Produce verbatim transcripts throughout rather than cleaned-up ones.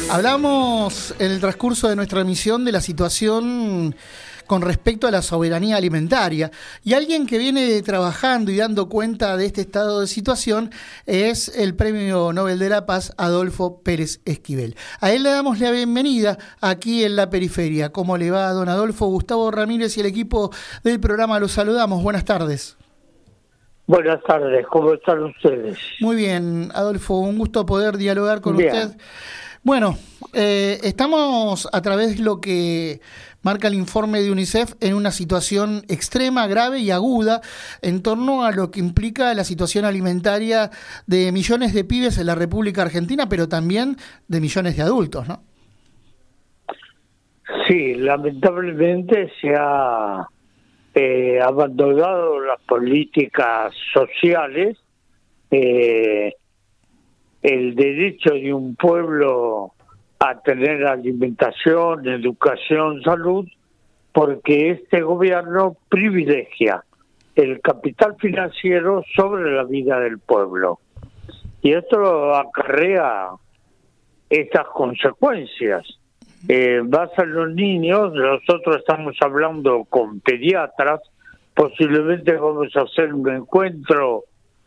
Hablamos en el transcurso de nuestra emisión de la situación con respecto a la soberanía alimentaria, y alguien que viene trabajando y dando cuenta de este estado de situación es el Premio Nobel de la Paz Adolfo Pérez Esquivel. A él le damos la bienvenida aquí en La Periferia. ¿Cómo le va, don Adolfo? Gustavo Ramírez y el equipo del programa los saludamos. Buenas tardes. Buenas tardes, ¿cómo están ustedes? Muy bien, Adolfo, un gusto poder dialogar con bien. usted. Bueno, eh, estamos a través de lo que marca el informe de UNICEF en una situación extrema, grave y aguda en torno a lo que implica la situación alimentaria de millones de pibes en la República Argentina, pero también de millones de adultos, ¿no? Sí, lamentablemente se ha eh, abandonado las políticas sociales, eh, el derecho de un pueblo a tener alimentación, educación, salud, porque este gobierno privilegia el capital financiero sobre la vida del pueblo. Y esto acarrea estas consecuencias. Eh, vas a los niños, nosotros estamos hablando con pediatras, posiblemente vamos a hacer un encuentro,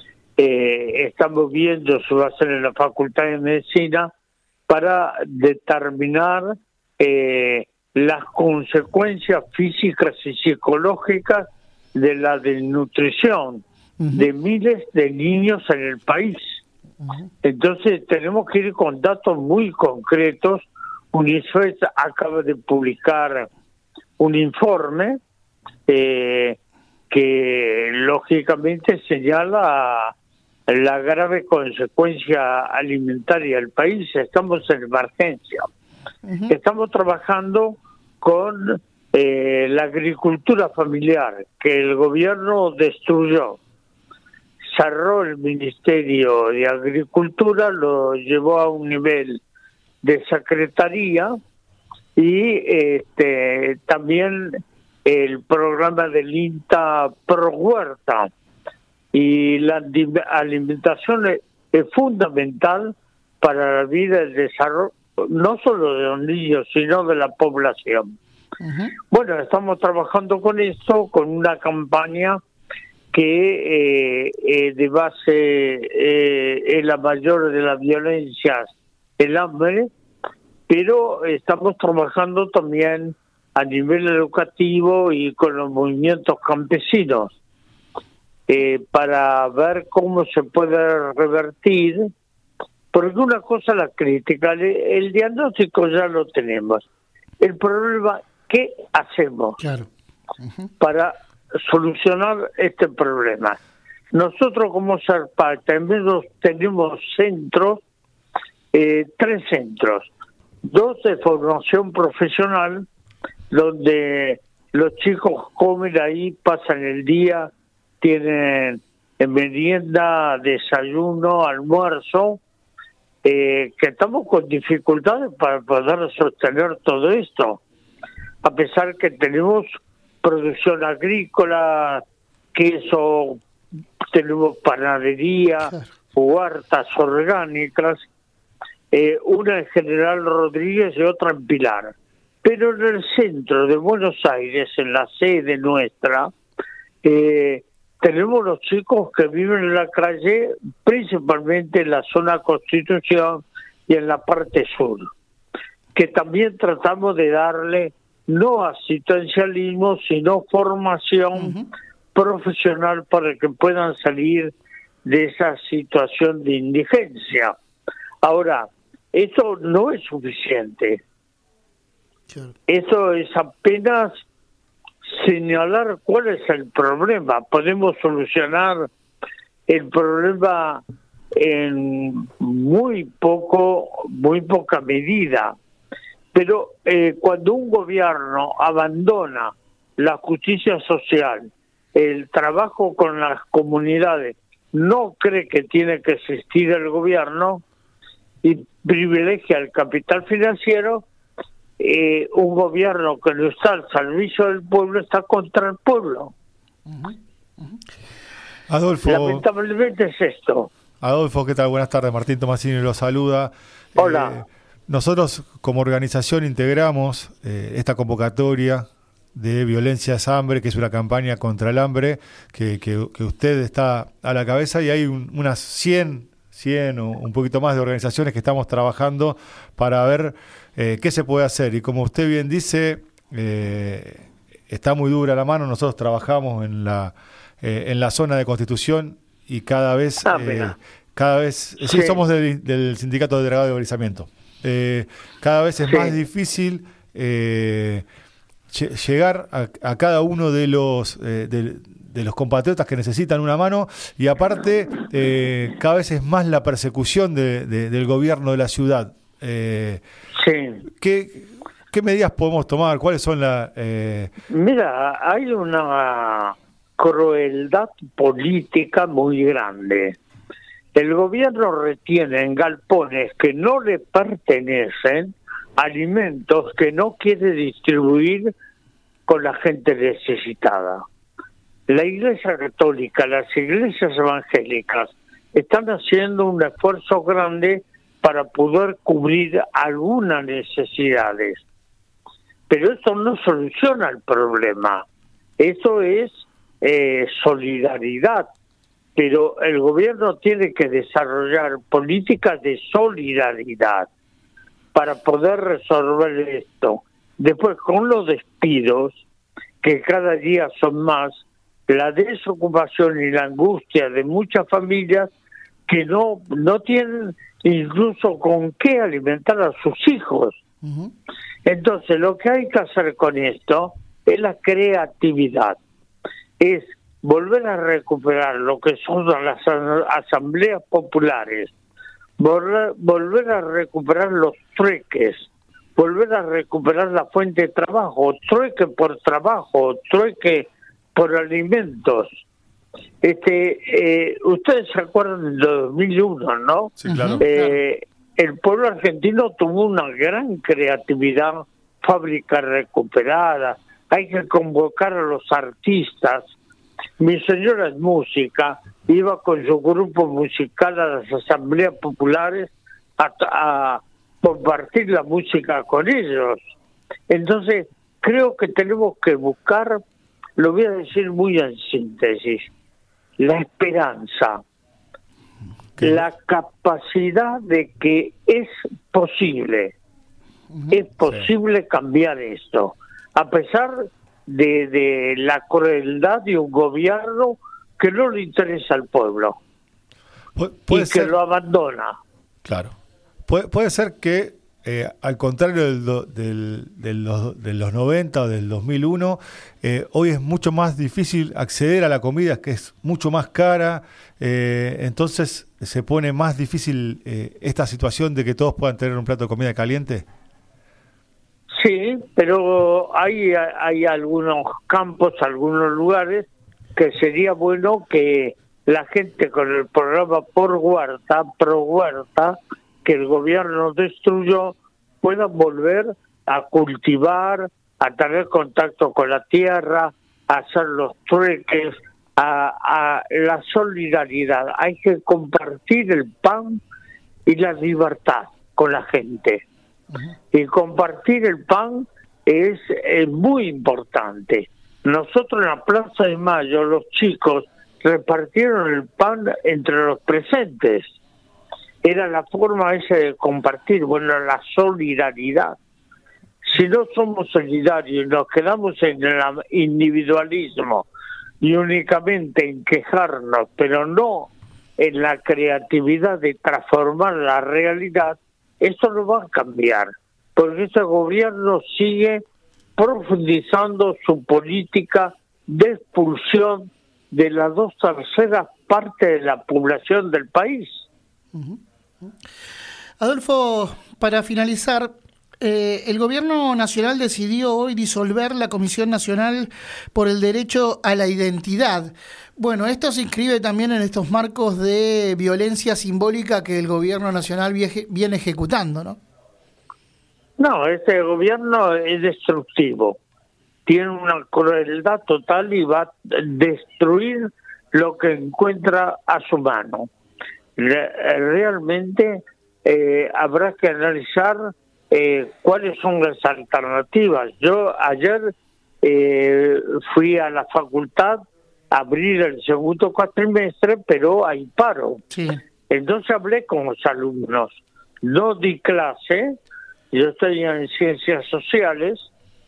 eh, estamos viendo si va a ser en la Facultad de Medicina, para determinar eh, las consecuencias físicas y psicológicas de la desnutrición uh-huh. de miles de niños en el país. Uh-huh. Entonces tenemos que ir con datos muy concretos. UNICEF acaba de publicar un informe eh, que lógicamente señala la grave consecuencia alimentaria del país. Estamos en emergencia. Uh-huh. Estamos trabajando con eh, la agricultura familiar, que el gobierno destruyó. Cerró el Ministerio de Agricultura, lo llevó a un nivel de secretaría, y este, también el programa del INTA Pro Huerta. Y la alimentación es, es fundamental para la vida y el desarrollo, no solo de los niños, sino de la población. Uh-huh. Bueno, estamos trabajando con esto, con una campaña que eh, eh, de base eh, es la mayor de las violencias, el hambre, pero estamos trabajando también a nivel educativo y con los movimientos campesinos. Eh, para ver cómo se puede revertir, porque una cosa la crítica, el, el diagnóstico ya lo tenemos. El problema, ¿qué hacemos claro. uh-huh. para solucionar este problema? Nosotros como SERPAC tenemos, tenemos centros, eh, tres centros, dos de formación profesional, donde los chicos comen ahí, pasan el día, tienen merienda, desayuno, almuerzo, eh, que estamos con dificultades para poder sostener todo esto, a pesar que tenemos producción agrícola, queso, tenemos panadería, huertas orgánicas, eh, una en General Rodríguez y otra en Pilar. Pero en el centro de Buenos Aires, en la sede nuestra, eh, tenemos los chicos que viven en la calle, principalmente en la zona Constitución y en la parte sur, que también tratamos de darle no asistencialismo, sino formación uh-huh. profesional para que puedan salir de esa situación de indigencia. Ahora, esto no es suficiente. Sure. Eso es apenas señalar cuál es el problema. Podemos solucionar el problema en muy poco, muy poca medida. Pero eh, cuando un gobierno abandona la justicia social, el trabajo con las comunidades, no cree que tiene que existir el gobierno y privilegia el capital financiero, Eh, un gobierno que no está al servicio del pueblo está contra el pueblo. Uh-huh. Uh-huh. Adolfo, lamentablemente es esto. Adolfo, ¿qué tal? Buenas tardes, Martín Tomasini lo saluda. Hola. Eh, nosotros como organización integramos eh, esta convocatoria de Violencias Hambre, que es una campaña contra el hambre, que, que, que usted está a la cabeza, y hay un, unas cien, cien o un poquito más de organizaciones que estamos trabajando para ver eh, qué se puede hacer. Y como usted bien dice, eh, está muy dura la mano. Nosotros trabajamos en la, eh, en la zona de Constitución y cada vez, ah, eh, cada vez, sí, sí, somos del, del Sindicato de Delegados de Balizamiento. Eh, cada vez es sí. más difícil eh, llegar a, a cada uno de los eh, de, de los compatriotas que necesitan una mano, y aparte eh, cada vez es más la persecución de, de, del gobierno de la ciudad. Eh, sí. ¿qué, ¿Qué medidas podemos tomar? ¿Cuáles son las...? Eh... Mira, hay una crueldad política muy grande. El gobierno retiene en galpones que no le pertenecen alimentos que no quiere distribuir con la gente necesitada. La Iglesia Católica, las iglesias evangélicas están haciendo un esfuerzo grande para poder cubrir algunas necesidades. Pero eso no soluciona el problema. Eso es eh, solidaridad. Pero el gobierno tiene que desarrollar políticas de solidaridad para poder resolver esto. Después, con los despidos, que cada día son más, la desocupación y la angustia de muchas familias que no, no tienen incluso con qué alimentar a sus hijos. Uh-huh. Entonces, lo que hay que hacer con esto es la creatividad, es volver a recuperar lo que son las asambleas populares, volver, volver a recuperar los trueques, volver a recuperar la fuente de trabajo, trueque por trabajo, trueque por alimentos. Este, eh, ustedes se acuerdan de dos mil uno, ¿no? Sí, claro. Eh, el pueblo argentino tuvo una gran creatividad, fábrica recuperada, hay que convocar a los artistas. Mi señora es música, iba con su grupo musical a las asambleas populares a, a compartir la música con ellos. Entonces, creo que tenemos que buscar, lo voy a decir muy en síntesis, la esperanza, ¿qué? La capacidad de que es posible, uh-huh. es posible sí. cambiar esto, a pesar de, de la crueldad de un gobierno que no le interesa al pueblo y ser... que lo abandona. Claro. Puede, puede ser que, eh, al contrario del, do, del, del los, de los noventa o del dos mil uno, eh, hoy es mucho más difícil acceder a la comida, que es mucho más cara, eh, entonces se pone más difícil eh, esta situación de que todos puedan tener un plato de comida caliente. Sí, pero hay, hay algunos campos, algunos lugares que sería bueno que la gente con el programa Por Huerta, Pro Huerta, que el gobierno destruyó, puedan volver a cultivar, a tener contacto con la tierra, a hacer los trueques, a, a la solidaridad. Hay que compartir el pan y la libertad con la gente. Y compartir el pan es, es muy importante. Nosotros en la Plaza de Mayo, los chicos repartieron el pan entre los presentes. Era la forma esa de compartir, bueno, la solidaridad. Si no somos solidarios y nos quedamos en el individualismo y únicamente en quejarnos, pero no en la creatividad de transformar la realidad, eso no va a cambiar, porque este gobierno sigue profundizando su política de expulsión de las dos terceras partes de la población del país. Uh-huh. Adolfo, para finalizar, eh, el gobierno nacional decidió hoy disolver la Comisión Nacional por el Derecho a la Identidad. Bueno, esto se inscribe también en estos marcos de violencia simbólica que el gobierno nacional viene ejecutando, ¿no? No, este gobierno es destructivo. Tiene una crueldad total y va a destruir lo que encuentra a su mano. Realmente eh, habrá que analizar eh, cuáles son las alternativas. Yo ayer eh, fui a la facultad a abrir el segundo cuatrimestre, pero hay paro. Sí. Entonces hablé con los alumnos. No di clase, yo estoy en Ciencias Sociales,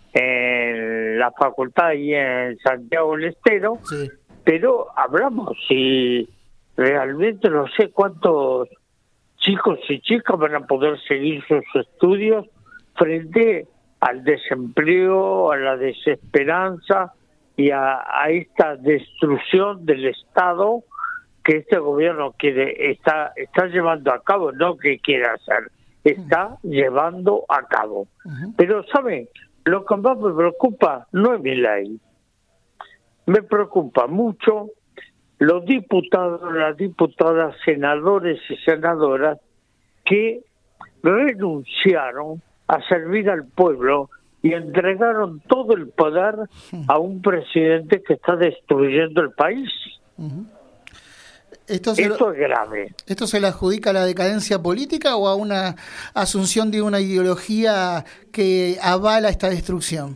en la facultad y en Santiago del Estero, Sí. pero hablamos y realmente no sé cuántos chicos y chicas van a poder seguir sus estudios frente al desempleo, a la desesperanza y a, a esta destrucción del Estado que este gobierno quiere está está llevando a cabo, no que quiera hacer, está uh-huh. llevando a cabo. Uh-huh. Pero, ¿saben? Lo que más me preocupa no es mi ley. Me preocupa mucho los diputados, las diputadas, senadores y senadoras que renunciaron a servir al pueblo y entregaron todo el poder a un presidente que está destruyendo el país. Uh-huh. Esto, se Esto lo, es grave. ¿Esto se le adjudica a la decadencia política o a una asunción de una ideología que avala esta destrucción?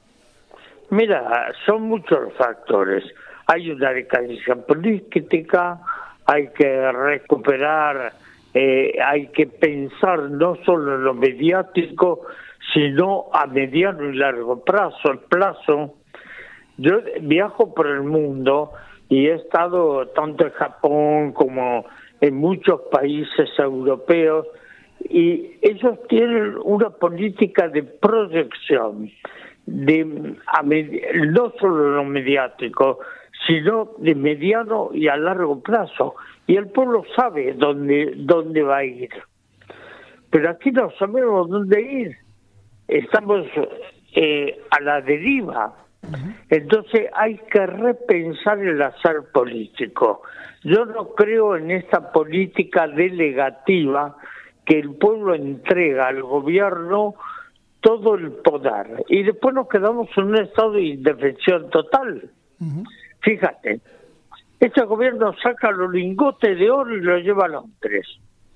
Mira, son muchos los factores. Hay una decadencia política, hay que recuperar, eh, hay que pensar no solo en lo mediático, sino a mediano y largo plazo. El plazo. Yo viajo por el mundo y he estado tanto en Japón como en muchos países europeos y ellos tienen una política de proyección, de a med- no solo lo mediático, sino de mediano y a largo plazo. Y el pueblo sabe dónde, dónde va a ir. Pero aquí no sabemos dónde ir. Estamos eh, a la deriva. Entonces hay que repensar el hacer político. Yo no creo en esta política delegativa que el pueblo entrega al gobierno todo el poder y después nos quedamos en un estado de indefensión total. Uh-huh. Fíjate, este gobierno saca los lingotes de oro y los lleva a Londres.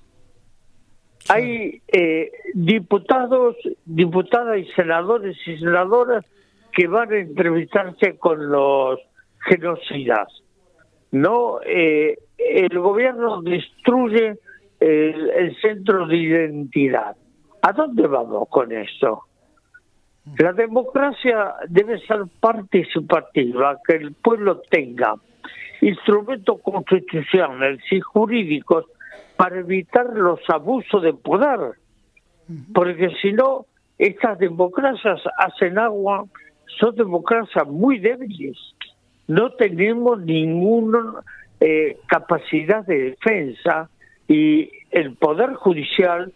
Sí. Hay eh, diputados, diputadas y senadores y senadoras que van a entrevistarse con los genocidas. No, eh, el gobierno destruye el, el centro de identidad. ¿A dónde vamos con esto? La democracia debe ser participativa, que el pueblo tenga instrumentos constitucionales y jurídicos para evitar los abusos de poder, porque si no, estas democracias hacen agua. Son democracias muy débiles. No tenemos ninguna eh, capacidad de defensa y el Poder Judicial,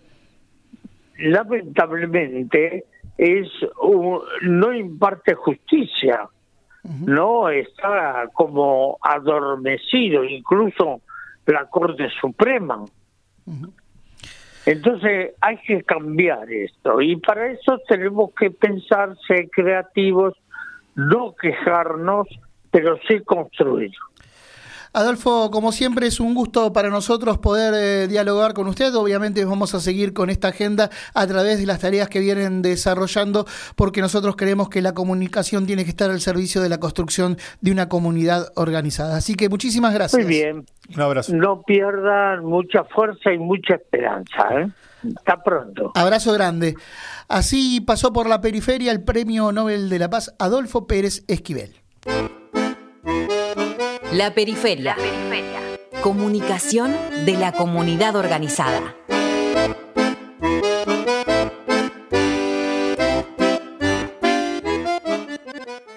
lamentablemente, es un, no imparte justicia. Uh-huh. No está como adormecido, incluso la Corte Suprema. Uh-huh. Entonces hay que cambiar esto y para eso tenemos que pensar, ser creativos, no quejarnos, pero sí construir. Adolfo, como siempre es un gusto para nosotros poder eh, dialogar con usted. Obviamente vamos a seguir con esta agenda a través de las tareas que vienen desarrollando, porque nosotros creemos que la comunicación tiene que estar al servicio de la construcción de una comunidad organizada. Así que muchísimas gracias. Muy bien. Un abrazo. No pierdan mucha fuerza y mucha esperanza, ¿eh? Hasta pronto. Abrazo grande. Así pasó por la periferia el Premio Nobel de la Paz Adolfo Pérez Esquivel. La periferia. La periferia. Comunicación de la comunidad organizada.